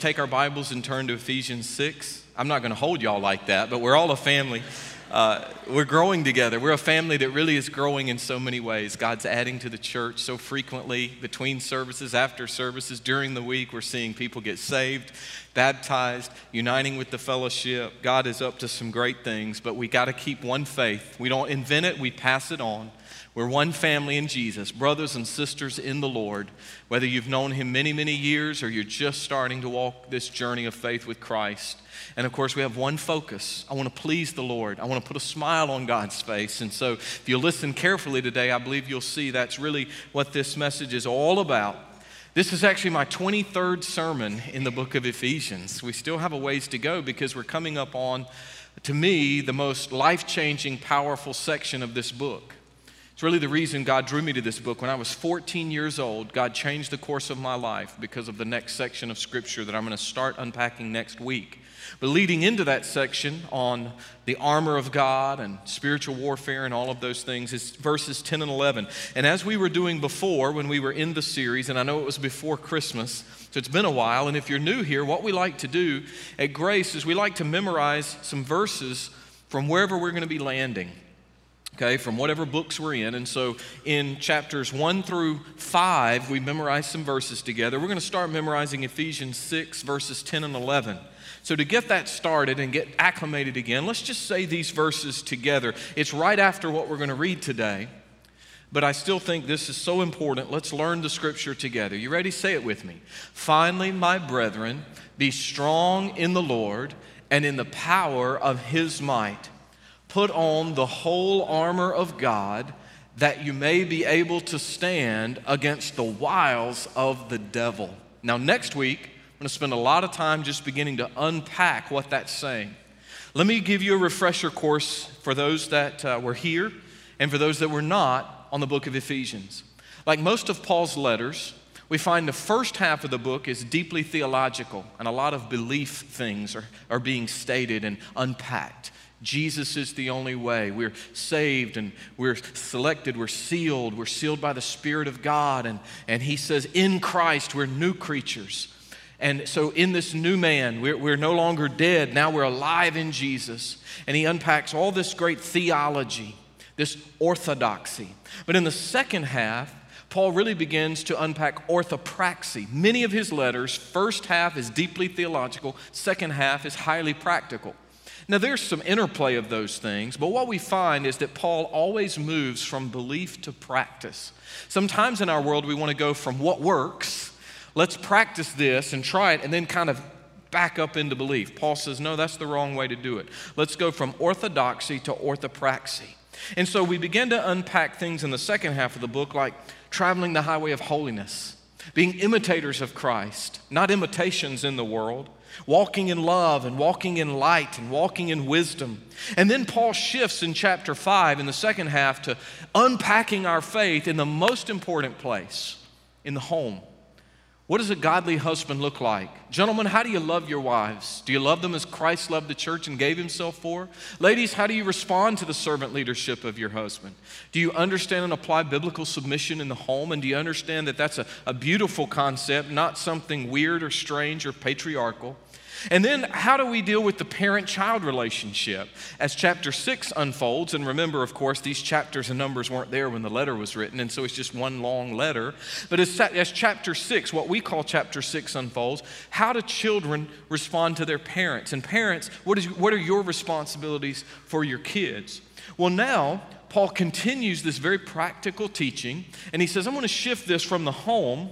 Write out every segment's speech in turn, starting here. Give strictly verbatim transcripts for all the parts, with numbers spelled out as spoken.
take our Bibles and turn to Ephesians six. I'm not going to hold y'all like that, but we're all a family. Uh, we're growing together. We're a family that really is growing in so many ways. God's adding to the church so frequently between services, after services, during the week. We're seeing people get saved, baptized, uniting with the fellowship. God is up to some great things, but we got to keep one faith. We don't invent it, we pass it on. We're one family in Jesus, brothers and sisters in the Lord. Whether you've known Him many, many years or you're just starting to walk this journey of faith with Christ. And of course, we have one focus. I want to please the Lord. I want to put a smile on God's face. And so if you listen carefully today, I believe you'll see that's really what this message is all about. This is actually my twenty-third sermon in the book of Ephesians. We still have a ways to go because we're coming up on, to me, the most life-changing, powerful section of this book. It's really the reason God drew me to this book. When I was fourteen years old, God changed the course of my life because of the next section of Scripture that I'm going to start unpacking next week. But leading into that section on the armor of God and spiritual warfare and all of those things is verses ten and eleven. And as we were doing before when we were in the series, and I know it was before Christmas, so it's been a while, and if you're new here, what we like to do at Grace is we like to memorize some verses from wherever we're going to be landing. Okay, from whatever books we're in. And so in chapters one through five, we memorized some verses together. We're going to start memorizing Ephesians six, verses ten and eleven. So to get that started and get acclimated again, let's just say these verses together. It's right after what we're going to read today, but I still think this is so important. Let's learn the Scripture together. You ready? Say it with me. Finally, my brethren, be strong in the Lord and in the power of His might. Put on the whole armor of God, that you may be able to stand against the wiles of the devil. Now, next week, I'm going to spend a lot of time just beginning to unpack what that's saying. Let me give you a refresher course for those that uh, were here and for those that were not on the book of Ephesians. Like most of Paul's letters, we find the first half of the book is deeply theological, and a lot of belief things are, are being stated and unpacked. Jesus is the only way. We're saved and we're selected, we're sealed, we're sealed by the Spirit of God. And, and he says, in Christ, we're new creatures. And so in this new man, we're, we're no longer dead. Now we're alive in Jesus. And he unpacks all this great theology, this orthodoxy. But in the second half, Paul really begins to unpack orthopraxy. Many of his letters, first half is deeply theological, second half is highly practical. Now, there's some interplay of those things, but what we find is that Paul always moves from belief to practice. Sometimes in our world, we want to go from what works, let's practice this and try it, and then kind of back up into belief. Paul says, no, that's the wrong way to do it. Let's go from orthodoxy to orthopraxy. And so we begin to unpack things in the second half of the book, like traveling the highway of holiness, being imitators of Christ, not imitations in the world, walking in love and walking in light and walking in wisdom. And then Paul shifts in chapter five in the second half to unpacking our faith in the most important place, in the home. What does a godly husband look like? Gentlemen, how do you love your wives? Do you love them as Christ loved the church and gave himself for? Ladies, how do you respond to the servant leadership of your husband? Do you understand and apply biblical submission in the home? And do you understand that that's a, a beautiful concept, not something weird or strange or patriarchal? And then how do we deal with the parent-child relationship as chapter six unfolds? And remember, of course, these chapters and numbers weren't there when the letter was written, and so it's just one long letter. But as, as chapter six, what we call chapter six unfolds, how do children respond to their parents? And parents, what is what are your responsibilities for your kids? Well, now, Paul continues this very practical teaching, and he says, I'm going to shift this from the home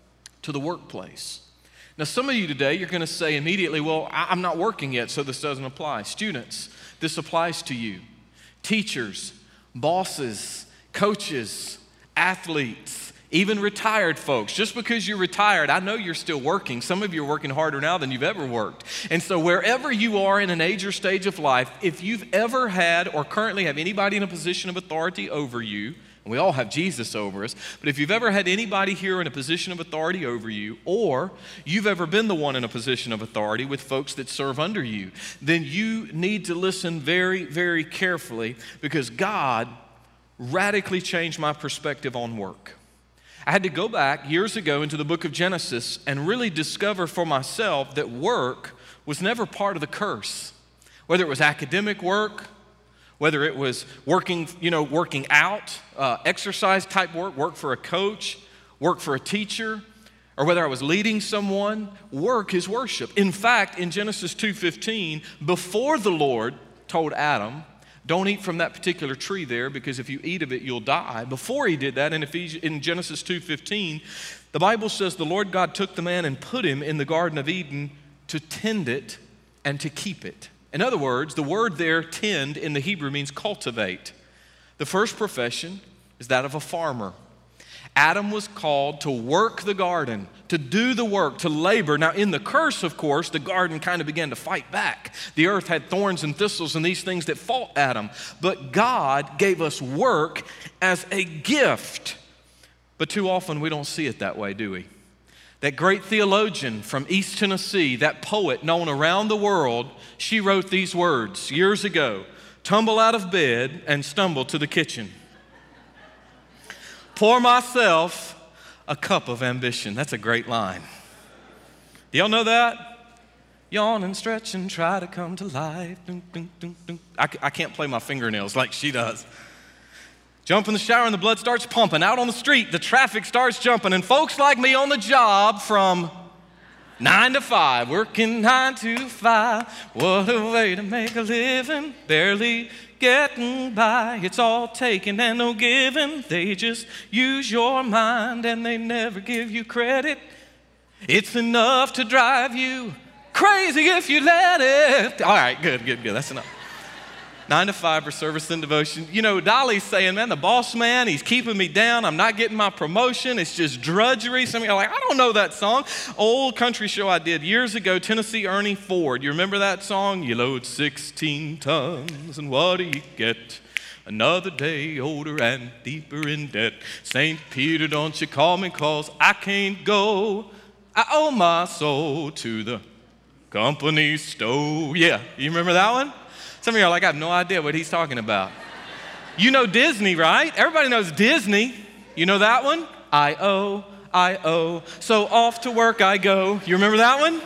to the workplace. Now, some of you today, you're going to say immediately, well, I'm not working yet, so this doesn't apply. Students, this applies to you. Teachers, bosses, coaches, athletes, even retired folks. Just because you're retired, I know you're still working. Some of you are working harder now than you've ever worked. And so wherever you are in an age or stage of life, if you've ever had or currently have anybody in a position of authority over you, and we all have Jesus over us, but if you've ever had anybody here in a position of authority over you, or you've ever been the one in a position of authority with folks that serve under you, then you need to listen very, very carefully, because God radically changed my perspective on work. I had to go back years ago into the book of Genesis and really discover for myself that work was never part of the curse. Whether it was academic work, whether it was working, you know, working out, uh, exercise type work, work for a coach, work for a teacher, or whether I was leading someone, work is worship. In fact, in Genesis two fifteen, before the Lord told Adam, don't eat from that particular tree there because if you eat of it, you'll die. Before he did that, in, Ephes- in Genesis two fifteen, the Bible says the Lord God took the man and put him in the Garden of Eden to tend it and to keep it. In other words, the word there, tend, in the Hebrew means cultivate. The first profession is that of a farmer. Adam was called to work the garden, to do the work, to labor. Now, in the curse, of course, the garden kind of began to fight back. The earth had thorns and thistles and these things that fought Adam. But God gave us work as a gift. But too often we don't see it that way, do we? That great theologian from East Tennessee, that poet known around the world, she wrote these words years ago: tumble out of bed and stumble to the kitchen. Pour myself a cup of ambition. That's a great line. Do y'all know that? Yawn and stretch and try to come to life. Dun, dun, dun, dun. I, I can't play my fingernails like she does. Jump in the shower and the blood starts pumping. Out on the street, the traffic starts jumping. And folks like me on the job from nine to five, working nine to five. What a way to make a living, barely getting by. It's all taken and no giving. They just use your mind and they never give you credit. It's enough to drive you crazy if you let it. All right, good, good, good. That's enough. Nine to five for service and devotion. You know, Dolly's saying, man, the boss man, he's keeping me down. I'm not getting my promotion. It's just drudgery. Some of you are like, I don't know that song. Old country show I did years ago, Tennessee Ernie Ford. You remember that song? You load sixteen tons, and what do you get? Another day older and deeper in debt. Saint Peter, don't you call me, cause I can't go. I owe my soul to the company store. Yeah, you remember that one? Some of you are like, I have no idea what he's talking about. You know Disney, right? Everybody knows Disney. You know that one? I owe, I owe, so off to work I go. You remember that one?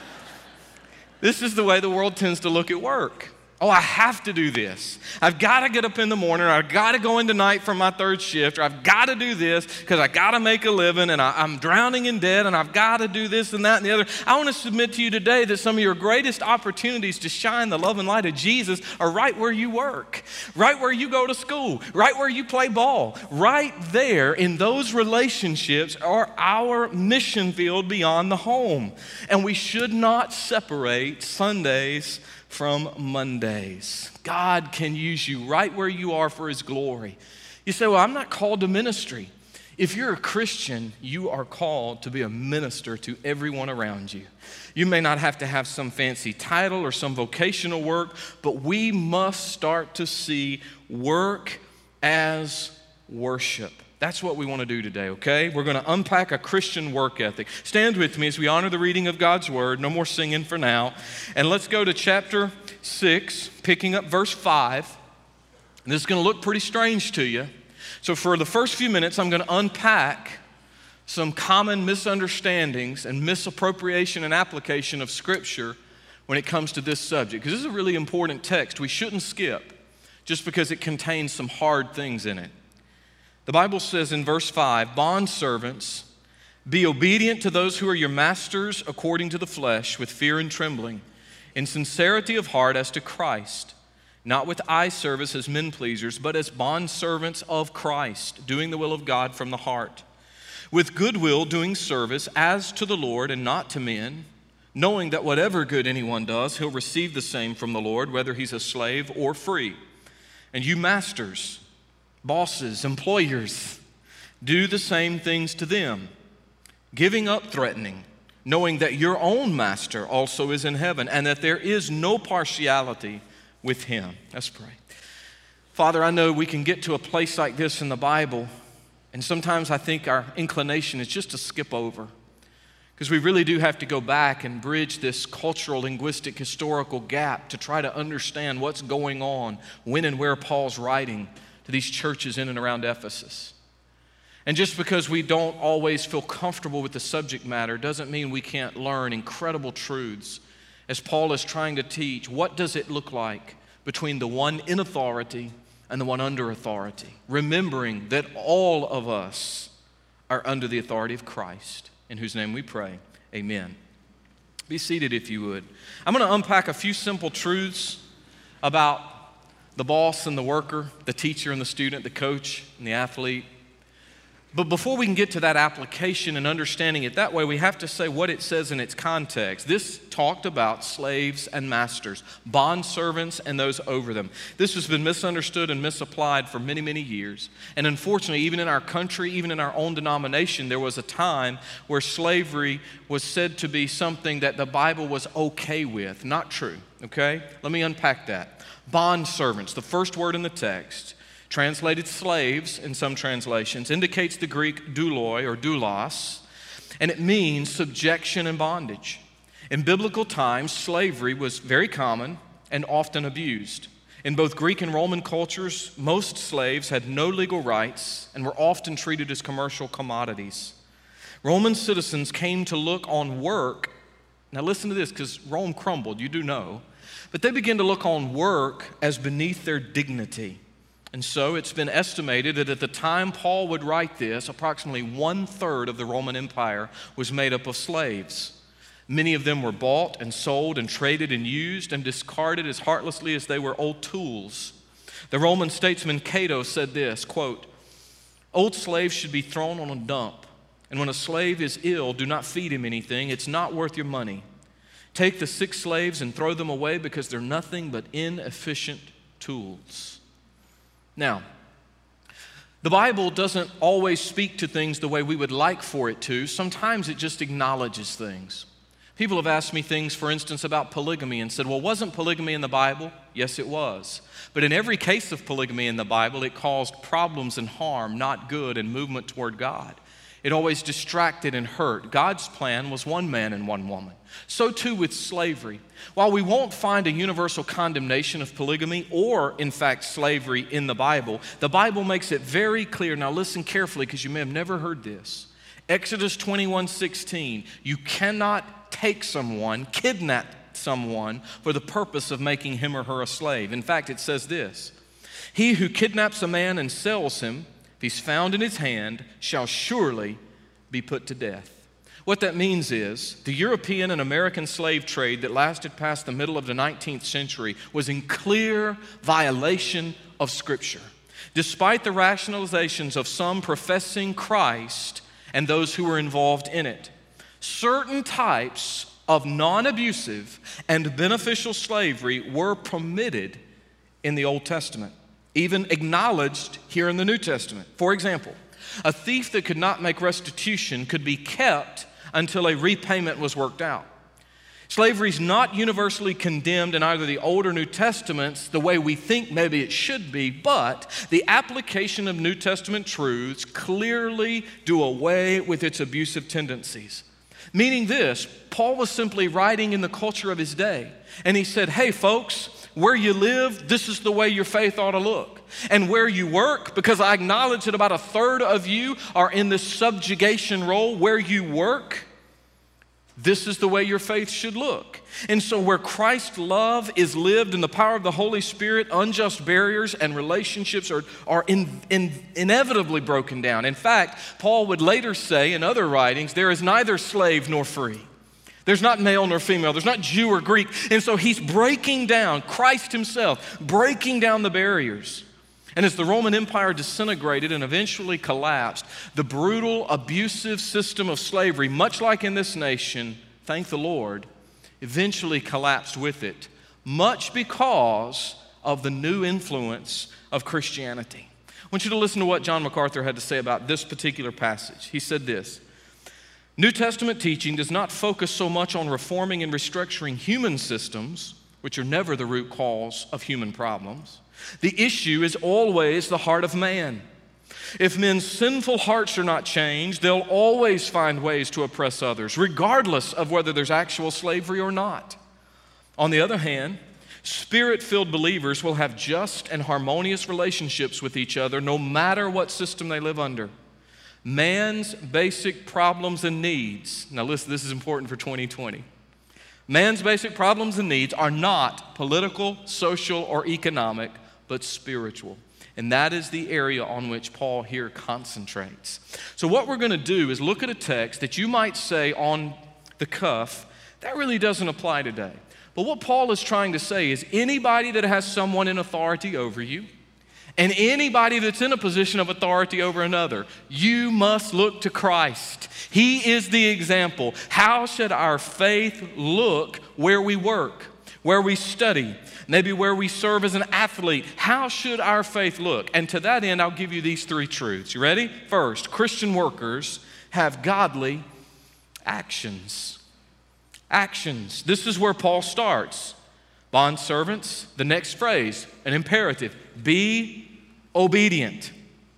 This is the way the world tends to look at work. Oh, I have to do this. I've got to get up in the morning, or I've got to go into night for my third shift, or I've got to do this because I got to make a living, and I, I'm drowning in debt, and I've got to do this and that and the other. I want to submit to you today that some of your greatest opportunities to shine the love and light of Jesus are right where you work, right where you go to school, right where you play ball. Right there in those relationships are our mission field beyond the home. And we should not separate Sundays from Mondays. God can use you right where you are for His glory. You say, well, I'm not called to ministry. If you're a Christian, you are called to be a minister to everyone around you. You may not have to have some fancy title or some vocational work, but we must start to see work as worship. That's what we want to do today, okay? We're going to unpack a Christian work ethic. Stand with me as we honor the reading of God's Word. No more singing for now. And let's go to chapter six, picking up verse five. And this is going to look pretty strange to you. So for the first few minutes, I'm going to unpack some common misunderstandings and misappropriation and application of Scripture when it comes to this subject. Because this is a really important text we shouldn't skip just because it contains some hard things in it. The Bible says in verse five, bondservants, be obedient to those who are your masters according to the flesh, with fear and trembling, in sincerity of heart as to Christ, not with eye service as men pleasers, but as bondservants of Christ, doing the will of God from the heart, with goodwill doing service as to the Lord and not to men, knowing that whatever good anyone does, he'll receive the same from the Lord, whether he's a slave or free. And you masters, bosses, employers, do the same things to them, giving up threatening, knowing that your own master also is in heaven, and that there is no partiality with him. Let's pray. Father, I know we can get to a place like this in the Bible, and sometimes I think our inclination is just to skip over, because we really do have to go back and bridge this cultural, linguistic, historical gap to try to understand what's going on, when and where Paul's writing to these churches in and around Ephesus. And just because we don't always feel comfortable with the subject matter doesn't mean we can't learn incredible truths. As Paul is trying to teach, what does it look like between the one in authority and the one under authority? Remembering that all of us are under the authority of Christ, in whose name we pray. Amen. Be seated if you would. I'm going to unpack a few simple truths about the boss and the worker, the teacher and the student, the coach and the athlete. But before we can get to that application and understanding it that way, we have to say what it says in its context. This talked about slaves and masters, bondservants and those over them. This has been misunderstood and misapplied for many, many years. And unfortunately, even in our country, even in our own denomination, there was a time where slavery was said to be something that the Bible was okay with. Not true, okay? Let me unpack that. Bondservants, the first word in the text, translated slaves in some translations, indicates the Greek douloi or doulos, and it means subjection and bondage. In biblical times, slavery was very common and often abused. In both Greek and Roman cultures, most slaves had no legal rights and were often treated as commercial commodities. Roman citizens came to look on work. Now listen to this, because Rome crumbled, you do know, but they began to look on work as beneath their dignity. And so it's been estimated that at the time Paul would write this, approximately one-third of the Roman Empire was made up of slaves. Many of them were bought and sold and traded and used and discarded as heartlessly as they were old tools. The Roman statesman Cato said this, quote, "Old slaves should be thrown on a dump, and when a slave is ill, do not feed him anything. It's not worth your money. Take the sick slaves and throw them away because they're nothing but inefficient tools." Now, the Bible doesn't always speak to things the way we would like for it to. Sometimes it just acknowledges things. People have asked me things, for instance, about polygamy and said, well, wasn't polygamy in the Bible? Yes, it was. But in every case of polygamy in the Bible, it caused problems and harm, not good, and movement toward God. It always distracted and hurt. God's plan was one man and one woman. So too with slavery. While we won't find a universal condemnation of polygamy or, in fact, slavery in the Bible, the Bible makes it very clear. Now listen carefully, because you may have never heard this. Exodus twenty-one sixteen, you cannot take someone, kidnap someone for the purpose of making him or her a slave. In fact, it says this, he who kidnaps a man and sells him, if he's found in his hand, shall surely be put to death. What that means is the European and American slave trade that lasted past the middle of the nineteenth century was in clear violation of Scripture. Despite the rationalizations of some professing Christ and those who were involved in it, certain types of non-abusive and beneficial slavery were permitted in the Old Testament, even acknowledged here in the New Testament. For example, a thief that could not make restitution could be kept until a repayment was worked out. Slavery is not universally condemned in either the Old or New Testaments the way we think maybe it should be, but the application of New Testament truths clearly do away with its abusive tendencies. Meaning this, Paul was simply writing in the culture of his day, and he said, hey folks, where you live, this is the way your faith ought to look. And where you work, because I acknowledge that about a third of you are in this subjugation role, where you work, this is the way your faith should look. And so where Christ's love is lived in the power of the Holy Spirit, unjust barriers and relationships are, are in, in, inevitably broken down. In fact, Paul would later say in other writings, there is neither slave nor free. There's not male nor female. There's not Jew or Greek. And so he's breaking down, Christ himself, breaking down the barriers. And as the Roman Empire disintegrated and eventually collapsed, the brutal, abusive system of slavery, much like in this nation, thank the Lord, eventually collapsed with it, much because of the new influence of Christianity. I want you to listen to what John MacArthur had to say about this particular passage. He said this, New Testament teaching does not focus so much on reforming and restructuring human systems, which are never the root cause of human problems. The issue is always the heart of man. If men's sinful hearts are not changed, they'll always find ways to oppress others, regardless of whether there's actual slavery or not. On the other hand, Spirit-filled believers will have just and harmonious relationships with each other no matter what system they live under. man's basic problems and needs, now listen, this is important for twenty twenty. Man's basic problems and needs are not political, social, or economic, but spiritual. And that is the area on which Paul here concentrates. So what we're going to do is look at a text that you might say on the cuff, that really doesn't apply today. But what Paul is trying to say is anybody that has someone in authority over you, and anybody that's in a position of authority over another, you must look to Christ. He is the example. How should our faith look where we work, where we study, maybe where we serve as an athlete? How should our faith look? And to that end, I'll give you these three truths. You ready? First, Christian workers have godly actions. Actions. This is where Paul starts. Bondservants, the next phrase, an imperative. Be obedient.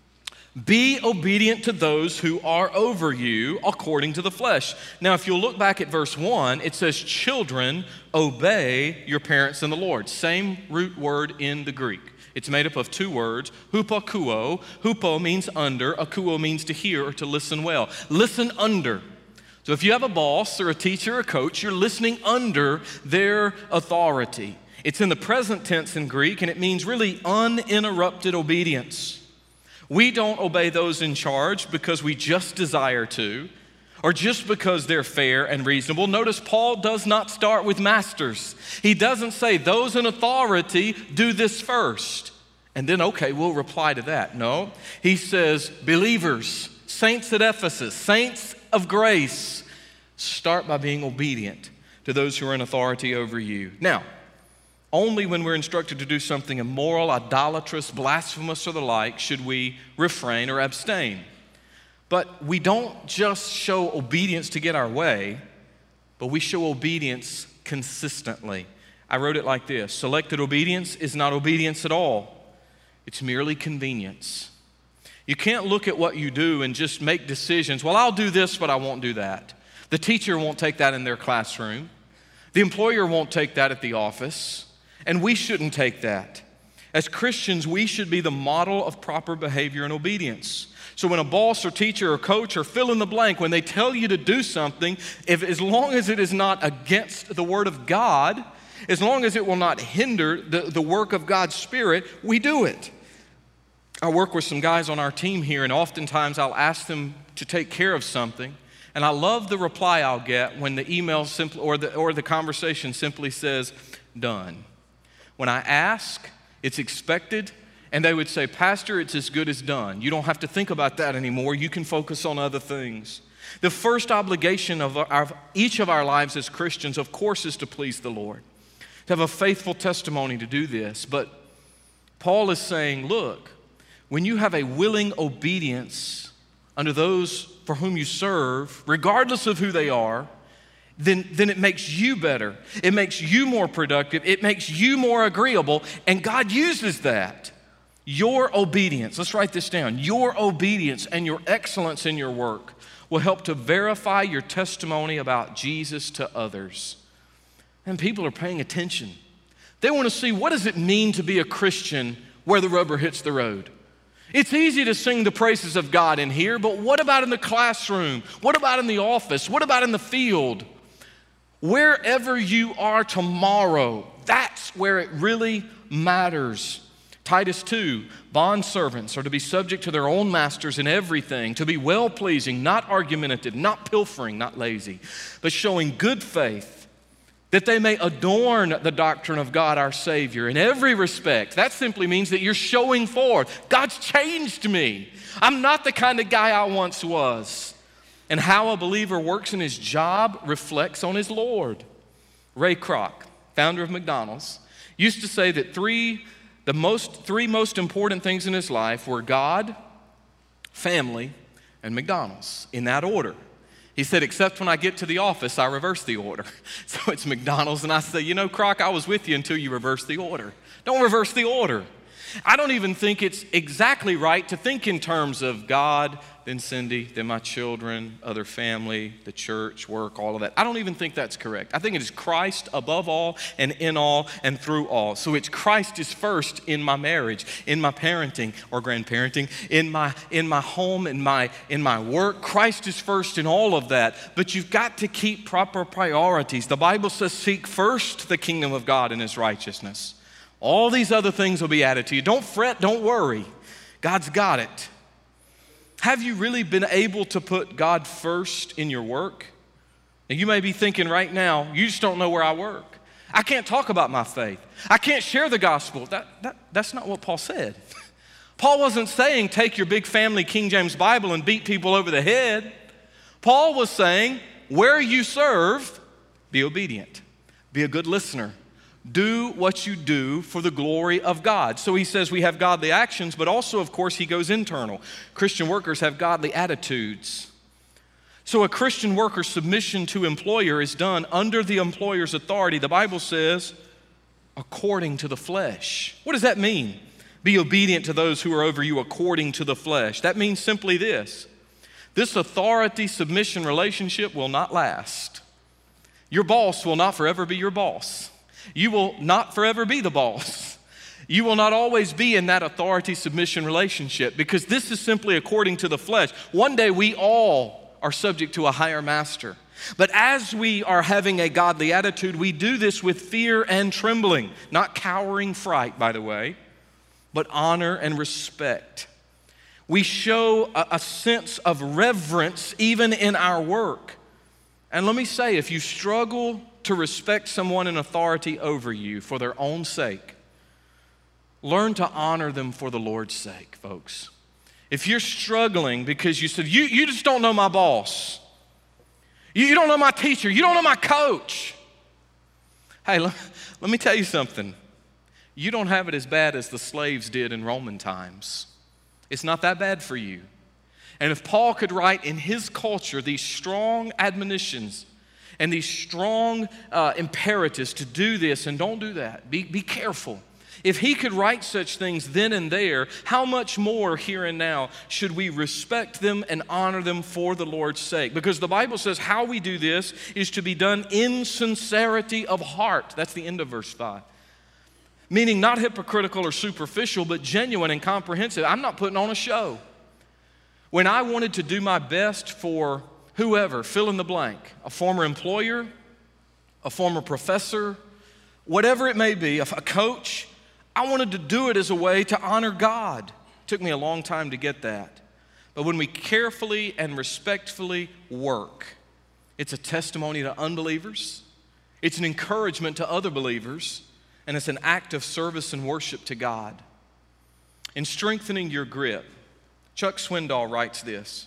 Be obedient to those who are over you according to the flesh. Now, if you'll look back at verse one, it says, children, obey your parents in the Lord. Same root word in the Greek. It's made up of two words, hupakuo. Hupo means under, akuo means to hear or to listen well. Listen under. So if you have a boss or a teacher or a coach, you're listening under their authority. It's in the present tense in Greek, and it means really uninterrupted obedience. We don't obey those in charge because we just desire to, or just because they're fair and reasonable. Notice Paul does not start with masters. He doesn't say those in authority do this first, and then, okay, we'll reply to that. No, he says believers, saints at Ephesus, saints of grace, start by being obedient to those who are in authority over you. Now, only when we're instructed to do something immoral, idolatrous, blasphemous, or the like should we refrain or abstain. But we don't just show obedience to get our way, but we show obedience consistently. I wrote it like this: selected obedience is not obedience at all. It's merely convenience. You can't look at what you do and just make decisions. Well, I'll do this, but I won't do that. The teacher won't take that in their classroom. The employer won't take that at the office. And we shouldn't take that. As Christians, we should be the model of proper behavior and obedience. So when a boss or teacher or coach or fill in the blank, when they tell you to do something, if as long as it is not against the Word of God, as long as it will not hinder the, the work of God's Spirit, we do it. I work with some guys on our team here, and oftentimes I'll ask them to take care of something, and I love the reply I'll get when the email simply or the or the conversation simply says, done. When I ask, it's expected, and they would say, Pastor, it's as good as done. You don't have to think about that anymore. You can focus on other things. The first obligation of our, each of our lives as Christians, of course, is to please the Lord, to have a faithful testimony to do this. But Paul is saying, look, when you have a willing obedience under those for whom you serve, regardless of who they are, Then, then it makes you better. It makes you more productive. It makes you more agreeable. And God uses that. Your obedience, let's write this down. Your obedience and your excellence in your work will help to verify your testimony about Jesus to others. And people are paying attention. They want to see, what does it mean to be a Christian where the rubber hits the road? It's easy to sing the praises of God in here, but what about in the classroom? What about in the office? What about in the field? Wherever you are tomorrow, that's where it really matters. Titus two, bondservants are to be subject to their own masters in everything, to be well-pleasing, not argumentative, not pilfering, not lazy, but showing good faith, that they may adorn the doctrine of God our Savior in every respect. That simply means that you're showing forth, God's changed me. I'm not the kind of guy I once was. And how a believer works in his job reflects on his Lord. Ray Kroc, founder of McDonald's, used to say that three, the most, three most important things in his life were God, family, and McDonald's, in that order. He said, except when I get to the office, I reverse the order. So it's McDonald's, and I say, you know, Kroc, I was with you until you reversed the order. Don't reverse the order. I don't even think it's exactly right to think in terms of God, then Cindy, then my children, other family, the church, work, all of that. I don't even think that's correct. I think it is Christ above all and in all and through all. So it's Christ is first in my marriage, in my parenting or grandparenting, in my in my home, in my in my work. Christ is first in all of that. But you've got to keep proper priorities. The Bible says, seek first the kingdom of God and his righteousness. All these other things will be added to you. Don't fret, don't worry. God's got it. Have you really been able to put God first in your work? And you may be thinking right now, you just don't know where I work. I can't talk about my faith. I can't share the gospel. That, that, that's not what Paul said. Paul wasn't saying take your big family King James Bible and beat people over the head. Paul was saying where you serve, be obedient. Be a good listener. Do what you do for the glory of God. So he says we have godly actions, but also, of course, he goes internal. Christian workers have godly attitudes. So a Christian worker's submission to employer is done under the employer's authority. The Bible says, according to the flesh. What does that mean? Be obedient to those who are over you according to the flesh. That means simply this. This authority-submission relationship will not last. Your boss will not forever be your boss. You will not forever be the boss. You will not always be in that authority-submission relationship because this is simply according to the flesh. One day we all are subject to a higher master. But as we are having a godly attitude, we do this with fear and trembling, not cowering fright, by the way, but honor and respect. We show a, a sense of reverence even in our work. And let me say, if you struggle to respect someone in authority over you for their own sake, learn to honor them for the Lord's sake, folks. If you're struggling because you said, you, you just don't know my boss, you, you don't know my teacher, you don't know my coach. Hey, let, let me tell you something. You don't have it as bad as the slaves did in Roman times. It's not that bad for you. And if Paul could write in his culture these strong admonitions and these strong uh, imperatives to do this and don't do that, be, be careful. If he could write such things then and there, how much more here and now should we respect them and honor them for the Lord's sake? Because the Bible says how we do this is to be done in sincerity of heart. That's the end of verse five. Meaning not hypocritical or superficial, but genuine and comprehensive. I'm not putting on a show. When I wanted to do my best for whoever, fill in the blank, a former employer, a former professor, whatever it may be, a coach, I wanted to do it as a way to honor God. It took me a long time to get that. But when we carefully and respectfully work, it's a testimony to unbelievers, it's an encouragement to other believers, and it's an act of service and worship to God. In strengthening your grip, Chuck Swindoll writes this: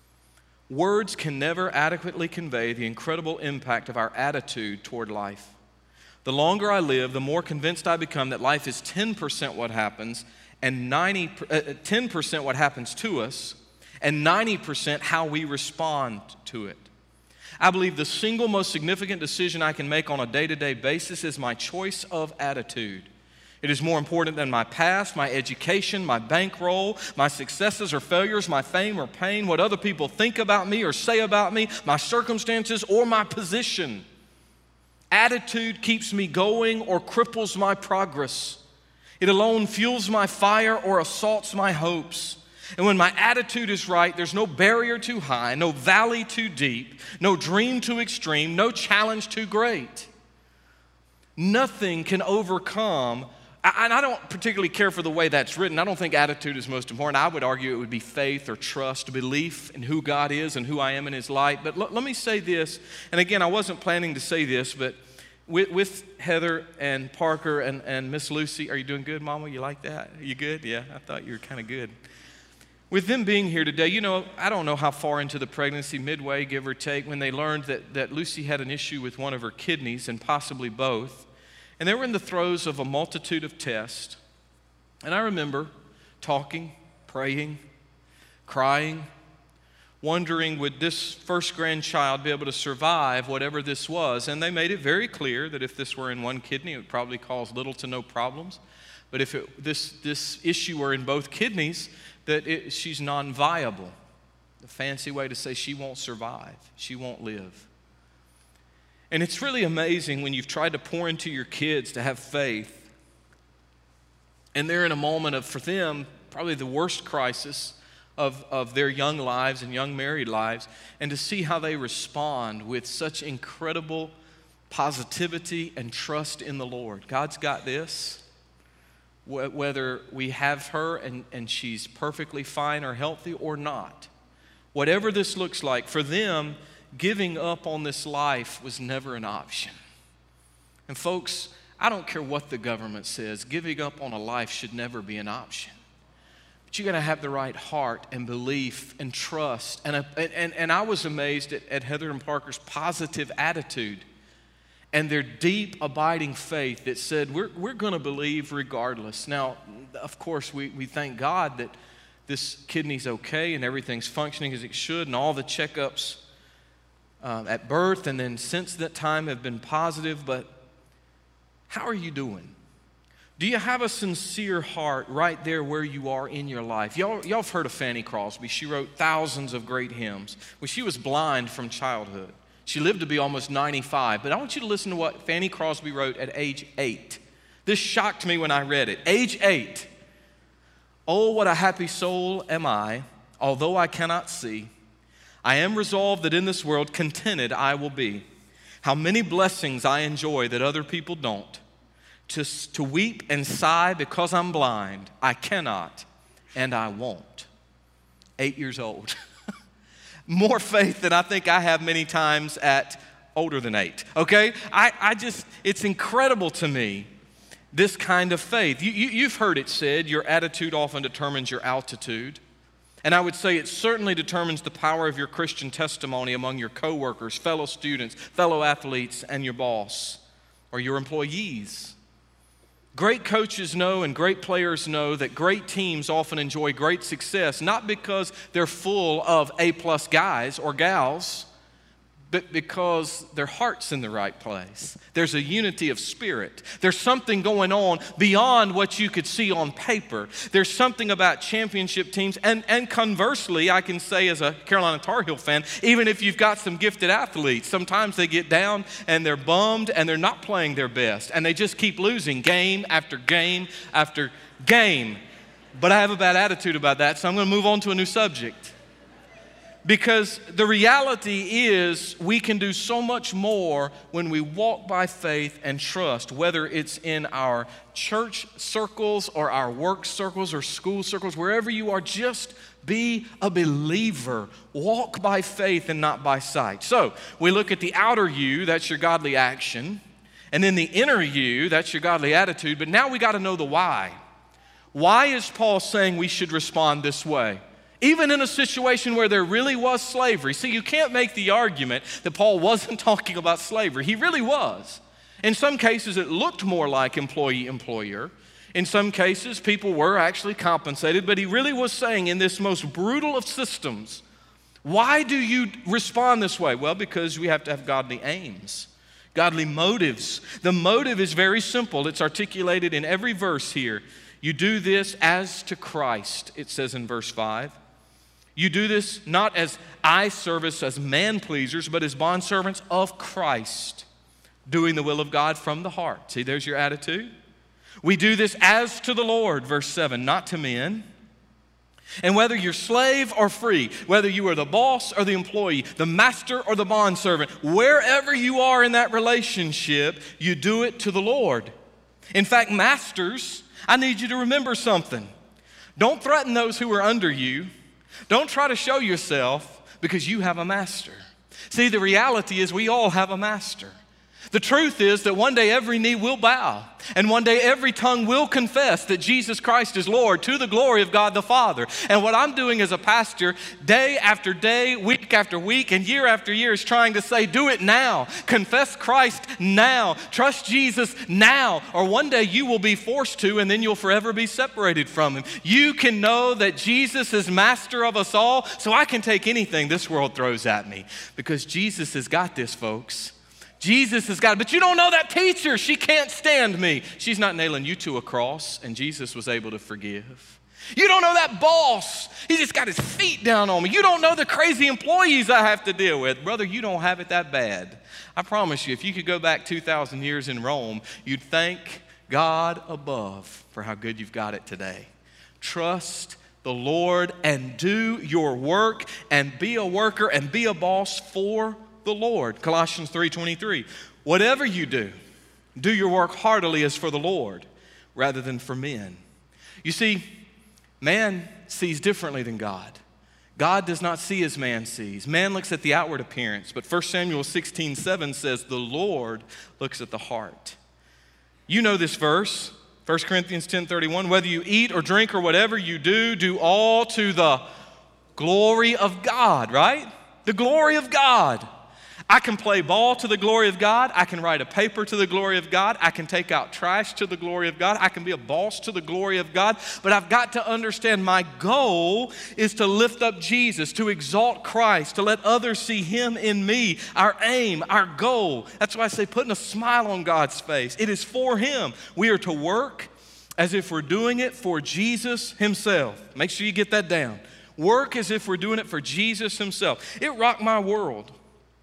words can never adequately convey the incredible impact of our attitude toward life. The longer I live, the more convinced I become that life is ten percent what happens and ninety, uh, ten percent what happens to us and ninety percent how we respond to it. I believe the single most significant decision I can make on a day-to-day basis is my choice of attitude. It is more important than my past, my education, my bankroll, my successes or failures, my fame or pain, what other people think about me or say about me, my circumstances or my position. Attitude keeps me going or cripples my progress. It alone fuels my fire or assaults my hopes. And when my attitude is right, there's no barrier too high, no valley too deep, no dream too extreme, no challenge too great. Nothing can overcome. And I don't particularly care for the way that's written. I don't think attitude is most important. I would argue it would be faith or trust, belief in who God is and who I am in his light. But l- let me say this, and again, I wasn't planning to say this, but with, with Heather and Parker and, and Miss Lucy, are you doing good, Mama? You like that? Are you good? Yeah, I thought you were kind of good. With them being here today, you know, I don't know how far into the pregnancy, midway, give or take, when they learned that, that Lucy had an issue with one of her kidneys and possibly both. And they were in the throes of a multitude of tests. And I remember talking, praying, crying, wondering would this first grandchild be able to survive whatever this was. And they made it very clear that if this were in one kidney, it would probably cause little to no problems. But if it, this, this issue were in both kidneys, that it, she's non-viable. The fancy way to say she won't survive, she won't live. And it's really amazing when you've tried to pour into your kids to have faith, and they're in a moment of, for them, probably the worst crisis of, of their young lives and young married lives, and to see how they respond with such incredible positivity and trust in the Lord. God's got this. Whether we have her and, and she's perfectly fine or healthy or not, whatever this looks like, for them, giving up on this life was never an option. And folks, I don't care what the government says, giving up on a life should never be an option. But you got to have the right heart and belief and trust. And, a, and, and I was amazed at, at Heather and Parker's positive attitude and their deep, abiding faith that said, we're, we're going to believe regardless. Now, of course, we, we thank God that this kidney's okay and everything's functioning as it should, and all the checkups um, at birth and then since that time have been positive. But how are you doing? Do you have a sincere heart right there where you are in your life? Y'all, y'all have heard of Fanny Crosby. She wrote thousands of great hymns. Well, she was blind from childhood. She lived to be almost ninety-five. But I want you to listen to what Fanny Crosby wrote at age eight. This shocked me when I read it. Age eight. Oh, what a happy soul am I, although I cannot see. I am resolved that in this world contented I will be. How many blessings I enjoy that other people don't. To, to weep and sigh because I'm blind, I cannot and I won't. Eight years old. More faith than I think I have many times at older than eight, okay? I, I just, it's incredible to me, this kind of faith. You, you, you've heard it said, your attitude often determines your altitude. And I would say it certainly determines the power of your Christian testimony among your coworkers, fellow students, fellow athletes, and your boss or your employees. Great coaches know and great players know that great teams often enjoy great success, not because they're full of A-plus guys or gals, but because their heart's in the right place. There's a unity of spirit. There's something going on beyond what you could see on paper. There's something about championship teams. And, and conversely, I can say as a Carolina Tar Heel fan, even if you've got some gifted athletes, sometimes they get down and they're bummed and they're not playing their best. And they just keep losing game after game after game. But I have a bad attitude about that, so I'm going to move on to a new subject. Because the reality is we can do so much more when we walk by faith and trust, whether it's in our church circles or our work circles or school circles, wherever you are, just be a believer. Walk by faith and not by sight. So we look at the outer you, that's your godly action, and then the inner you, that's your godly attitude, but now we got to know the why. Why is Paul saying we should respond this way? Even in a situation where there really was slavery. See, you can't make the argument that Paul wasn't talking about slavery. He really was. In some cases, it looked more like employee-employer. In some cases, people were actually compensated, but he really was saying in this most brutal of systems, why do you respond this way? Well, because we have to have godly aims, godly motives. The motive is very simple. It's articulated in every verse here. You do this as to Christ, it says in verse five. You do this not as eye service, as man-pleasers, but as bondservants of Christ, doing the will of God from the heart. See, there's your attitude. We do this as to the Lord, verse seven, not to men. And whether you're slave or free, whether you are the boss or the employee, the master or the bondservant, wherever you are in that relationship, you do it to the Lord. In fact, masters, I need you to remember something. Don't threaten those who are under you. Don't try to show yourself because you have a master. See, the reality is we all have a master. The truth is that one day every knee will bow, and one day every tongue will confess that Jesus Christ is Lord to the glory of God the Father. And what I'm doing as a pastor day after day, week after week, and year after year is trying to say, do it now. Confess Christ now. Trust Jesus now. Or one day you will be forced to, and then you'll forever be separated from Him. You can know that Jesus is master of us all, so I can take anything this world throws at me because Jesus has got this, folks. Jesus has got it. But you don't know that teacher. She can't stand me. She's not nailing you to a cross, and Jesus was able to forgive. You don't know that boss. He just got his feet down on me. You don't know the crazy employees I have to deal with. Brother, you don't have it that bad. I promise you, if you could go back two thousand years in Rome, you'd thank God above for how good you've got it today. Trust the Lord and do your work and be a worker and be a boss for the Lord. Colossians three twenty-three. Whatever you do, do your work heartily as for the Lord rather than for men. You see, man sees differently than God. God does not see as man sees. Man looks at the outward appearance, but First Samuel sixteen seven says the Lord looks at the heart. You know this verse, First Corinthians ten thirty-one, whether you eat or drink or whatever you do, do all to the glory of God, right? The glory of God. I can play ball to the glory of God. I can write a paper to the glory of God. I can take out trash to the glory of God. I can be a boss to the glory of God. But I've got to understand my goal is to lift up Jesus, to exalt Christ, to let others see Him in me. Our aim, our goal. That's why I say putting a smile on God's face. It is for Him. We are to work as if we're doing it for Jesus Himself. Make sure you get that down. Work as if we're doing it for Jesus Himself. It rocked my world.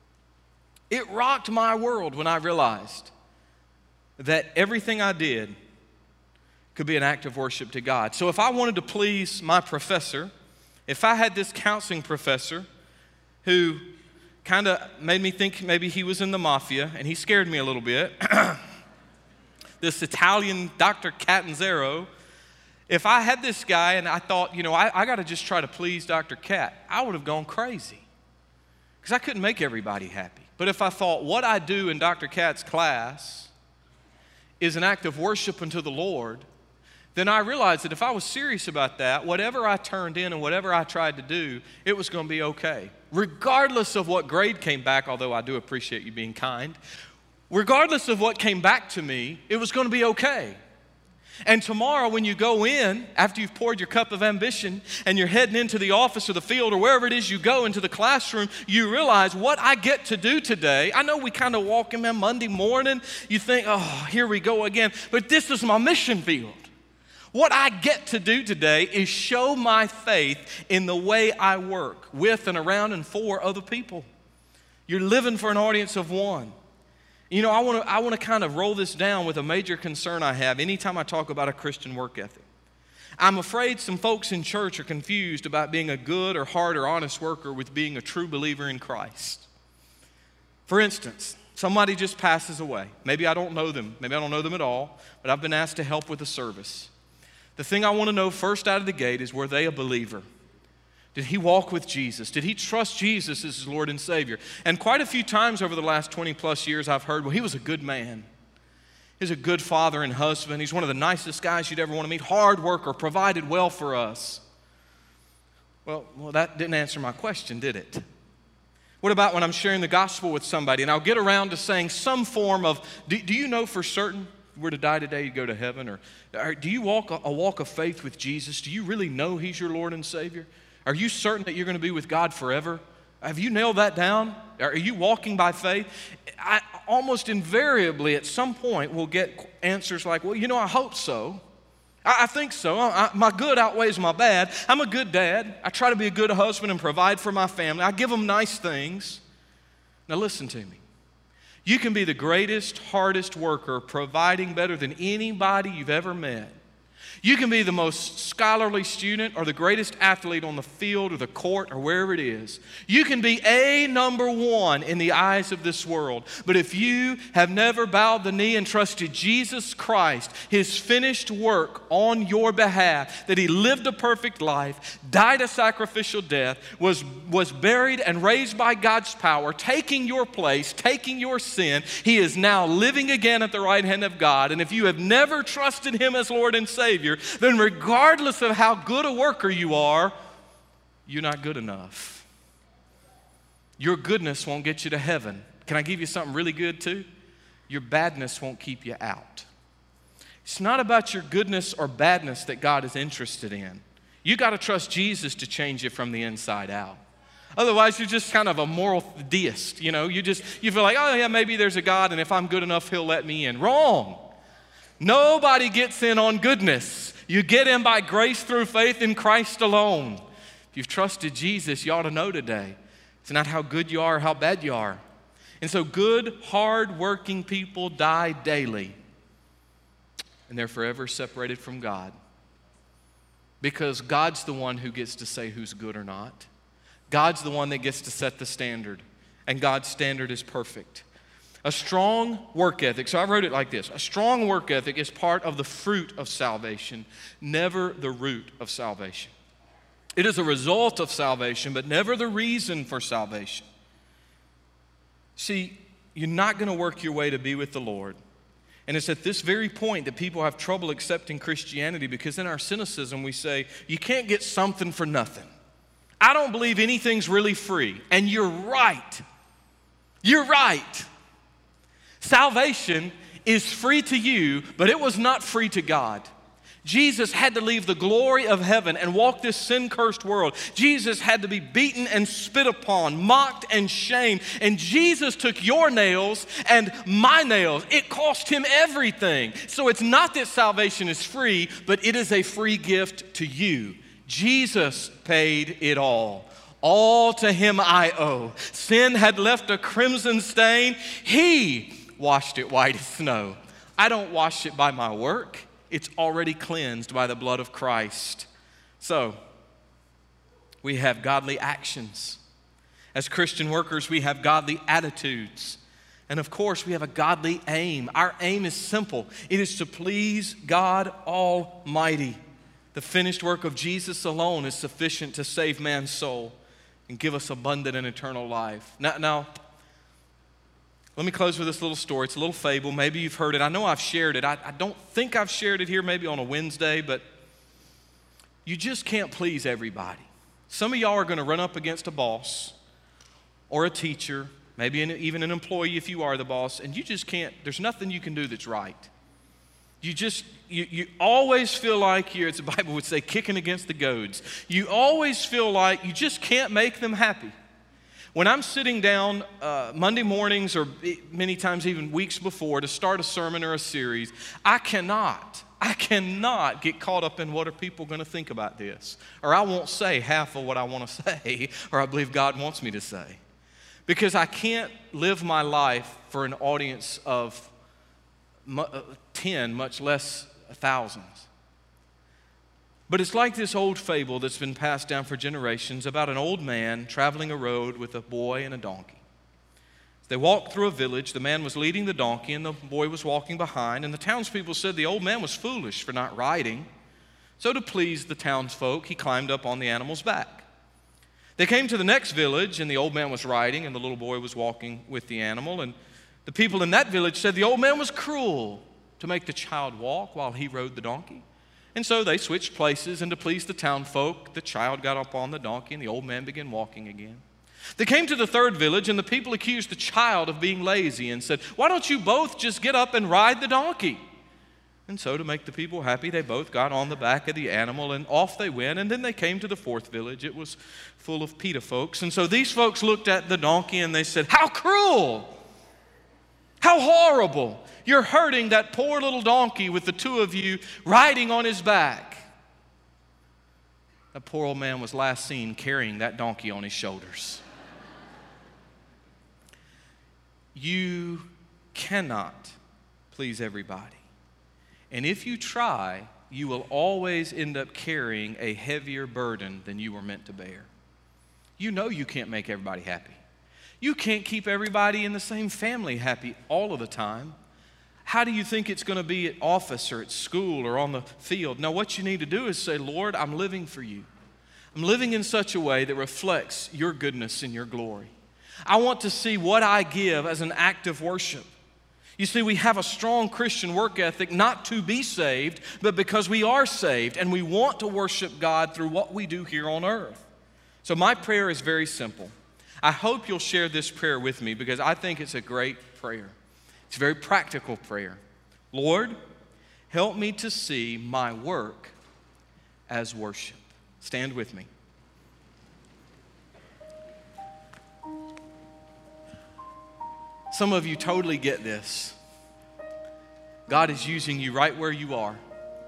It rocked my world when I realized that everything I did could be an act of worship to God. So if I wanted to please my professor, if I had this counseling professor who kind of made me think maybe he was in the mafia, and he scared me a little bit, this Italian Doctor Catanzaro, if I had this guy and I thought, you know, I, I got to just try to please Doctor Cat, I would have gone crazy because I couldn't make everybody happy. But if I thought what I do in Doctor Cat's class is an act of worship unto the Lord, then I realized that if I was serious about that, whatever I turned in and whatever I tried to do, it was going to be okay. Regardless of what grade came back, although I do appreciate you being kind, regardless of what came back to me, it was going to be okay. And tomorrow when you go in, after you've poured your cup of ambition and you're heading into the office or the field or wherever it is you go into the classroom, you realize what I get to do today. I know we kind of walk in on Monday morning. You think, oh, here we go again. But this is my mission field. What I get to do today is show my faith in the way I work with and around and for other people. You're living for an audience of one. You know, I want to I want to kind of roll this down with a major concern I have anytime I talk about a Christian work ethic. I'm afraid some folks in church are confused about being a good or hard or honest worker with being a true believer in Christ. For instance, somebody just passes away. Maybe I don't know them. Maybe I don't know them at all, but I've been asked to help with a service. The thing I want to know first out of the gate is, were they a believer? Did he walk with Jesus? Did he trust Jesus as his Lord and Savior? And quite a few times over the last twenty plus years I've heard, well, he was a good man. He's a good father and husband. He's one of the nicest guys you'd ever want to meet. Hard worker, provided well for us. Well, well, that didn't answer my question, did it? What about when I'm sharing the gospel with somebody and I'll get around to saying some form of, do, do you know for certain if you were to die today, you'd go to heaven? Or, or do you walk a, a walk of faith with Jesus? Do you really know he's your Lord and Savior? Are you certain that you're going to be with God forever? Have you nailed that down? Are you walking by faith? I almost invariably at some point will get answers like, well, you know, I hope so. I, I think so. I, my good outweighs my bad. I'm a good dad. I try to be a good husband and provide for my family. I give them nice things. Now listen to me. You can be the greatest, hardest worker, providing better than anybody you've ever met. You can be the most scholarly student or the greatest athlete on the field or the court or wherever it is. You can be a number one in the eyes of this world. But if you have never bowed the knee and trusted Jesus Christ, his finished work on your behalf, that he lived a perfect life, died a sacrificial death, was, was buried and raised by God's power, taking your place, taking your sin, he is now living again at the right hand of God. And if you have never trusted him as Lord and Savior, then regardless of how good a worker you are, you're not good enough. Your goodness won't get you to heaven. Can I give you something really good too? Your badness won't keep you out. It's not about your goodness or badness that God is interested in. You got to trust Jesus to change you from the inside out. Otherwise, you're just kind of a moral deist, you know. You just, you feel like, oh yeah, maybe there's a God, and if I'm good enough, he'll let me in. Wrong. Nobody gets in on goodness. You get in by grace through faith in Christ alone. If you've trusted Jesus, you ought to know today, it's not how good you are or how bad you are. And so good, hard-working people die daily, and they're forever separated from God. Because God's the one who gets to say who's good or not. God's the one that gets to set the standard, and God's standard is perfect. A strong work ethic, so I wrote it like this: a strong work ethic is part of the fruit of salvation, never the root of salvation. It is a result of salvation, but never the reason for salvation. See, you're not going to work your way to be with the Lord. And it's at this very point that people have trouble accepting Christianity, because in our cynicism we say, you can't get something for nothing. I don't believe anything's really free. And you're right. You're right. Salvation is free to you, but it was not free to God. Jesus had to leave the glory of heaven and walk this sin-cursed world. Jesus had to be beaten and spit upon, mocked and shamed. And Jesus took your nails and my nails. It cost him everything. So it's not that salvation is free, but it is a free gift to you. Jesus paid it all. All to him I owe. Sin had left a crimson stain. He washed it white as snow. I don't wash it by my work. It's already cleansed by the blood of Christ. So, we have godly actions. As Christian workers, we have godly attitudes. And of course, we have a godly aim. Our aim is simple. It is to please God Almighty. The finished work of Jesus alone is sufficient to save man's soul and give us abundant and eternal life. Now, now let me close with this little story. It's a little fable. Maybe you've heard it. I know I've shared it. I, I don't think I've shared it here, maybe on a Wednesday, but you just can't please everybody. Some of y'all are going to run up against a boss or a teacher, maybe an, even an employee if you are the boss, and you just can't, there's nothing you can do that's right. You just, you, you always feel like you're, as the Bible would say, kicking against the goads. You always feel like you just can't make them happy. When I'm sitting down uh, Monday mornings, or many times even weeks before, to start a sermon or a series, I cannot, I cannot get caught up in what are people going to think about this. Or I won't say half of what I want to say, or I believe God wants me to say. Because I can't live my life for an audience of ten, much less thousands. But it's like this old fable that's been passed down for generations about an old man traveling a road with a boy and a donkey. They walked through a village. The man was leading the donkey and the boy was walking behind. And the townspeople said the old man was foolish for not riding. So to please the townsfolk, he climbed up on the animal's back. They came to the next village, and the old man was riding and the little boy was walking with the animal. And the people in that village said the old man was cruel to make the child walk while he rode the donkey. And so they switched places, and to please the townfolk, the child got up on the donkey and the old man began walking again. They came to the third village, and the people accused the child of being lazy and said, "Why don't you both just get up and ride the donkey?" And so to make the people happy, they both got on the back of the animal and off they went. And then they came to the fourth village. It was full of PETA folks. And so these folks looked at the donkey and they said, "How cruel! How horrible! You're hurting that poor little donkey with the two of you riding on his back." That poor old man was last seen carrying that donkey on his shoulders. You cannot please everybody. And if you try, you will always end up carrying a heavier burden than you were meant to bear. You know you can't make everybody happy. You can't keep everybody in the same family happy all of the time. How do you think it's going to be at office or at school or on the field? No, what you need to do is say, "Lord, I'm living for you. I'm living in such a way that reflects your goodness and your glory. I want to see what I give as an act of worship." You see, we have a strong Christian work ethic not to be saved, but because we are saved and we want to worship God through what we do here on earth. So my prayer is very simple. I hope you'll share this prayer with me because I think it's a great prayer. It's a very practical prayer. Lord, help me to see my work as worship. Stand with me. Some of you totally get this. God is using you right where you are.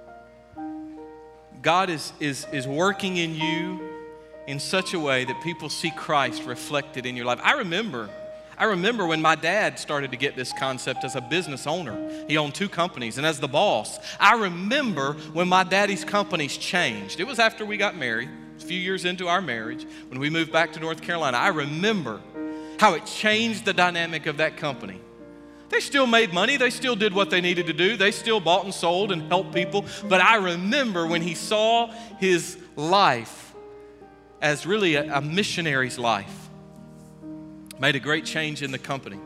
God is, is, is working in you in such a way that people see Christ reflected in your life. I remember, I remember when my dad started to get this concept as a business owner. He owned two companies, and as the boss, I remember when my daddy's companies changed. It was after we got married, a few years into our marriage, when we moved back to North Carolina. I remember how it changed the dynamic of that company. They still made money. They still did what they needed to do. They still bought and sold and helped people. But I remember when he saw his life as really a, a missionary's life. Made a great change in the company.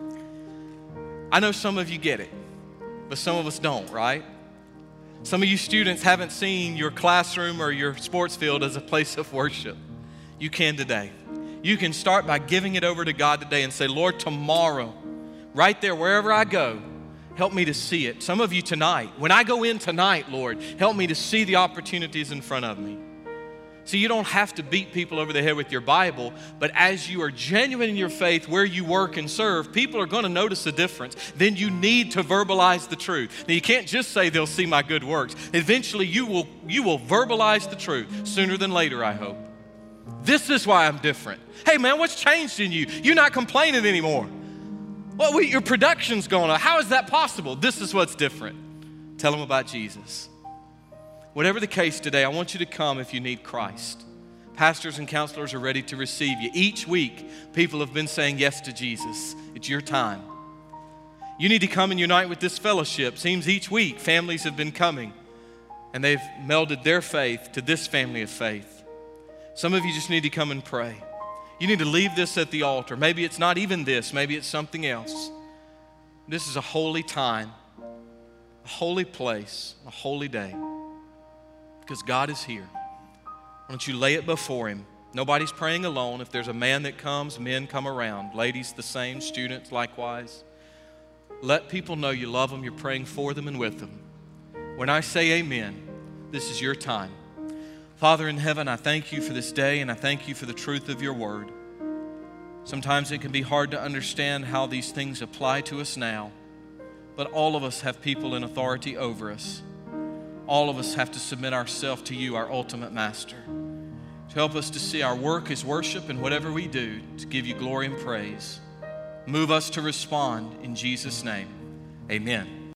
I know some of you get it, but some of us don't, right? Some of you students haven't seen your classroom or your sports field as a place of worship. You can today. You can start by giving it over to God today and say, Lord, tomorrow, right there, wherever I go, help me to see it. Some of you tonight, when I go in tonight, Lord, help me to see the opportunities in front of me. See, you don't have to beat people over the head with your Bible, but as you are genuine in your faith where you work and serve, people are going to notice a difference. Then you need to verbalize the truth. Now, you can't just say they'll see my good works. Eventually, you will, you will verbalize the truth sooner than later, I hope. This is why I'm different. Hey, man, what's changed in you? You're not complaining anymore. Well, we, your production's going on. How is that possible? This is what's different. Tell them about Jesus. Whatever the case today, I want you to come if you need Christ. Pastors and counselors are ready to receive you. Each week, people have been saying yes to Jesus. It's your time. You need to come and unite with this fellowship. Seems each week, families have been coming, and they've melded their faith to this family of faith. Some of you just need to come and pray. You need to leave this at the altar. Maybe it's not even this. Maybe it's something else. This is a holy time, a holy place, a holy day, because God is here. Why don't you lay it before Him? Nobody's praying alone. If there's a man that comes, men come around. Ladies, the same. Students, likewise. Let people know you love them. You're praying for them and with them. When I say amen, this is your time. Father in heaven, I thank you for this day, and I thank you for the truth of your word. Sometimes it can be hard to understand how these things apply to us now, but all of us have people in authority over us. All of us have to submit ourselves to you, our ultimate master, to help us to see our work as worship and whatever we do to give you glory and praise. Move us to respond in Jesus' name. Amen.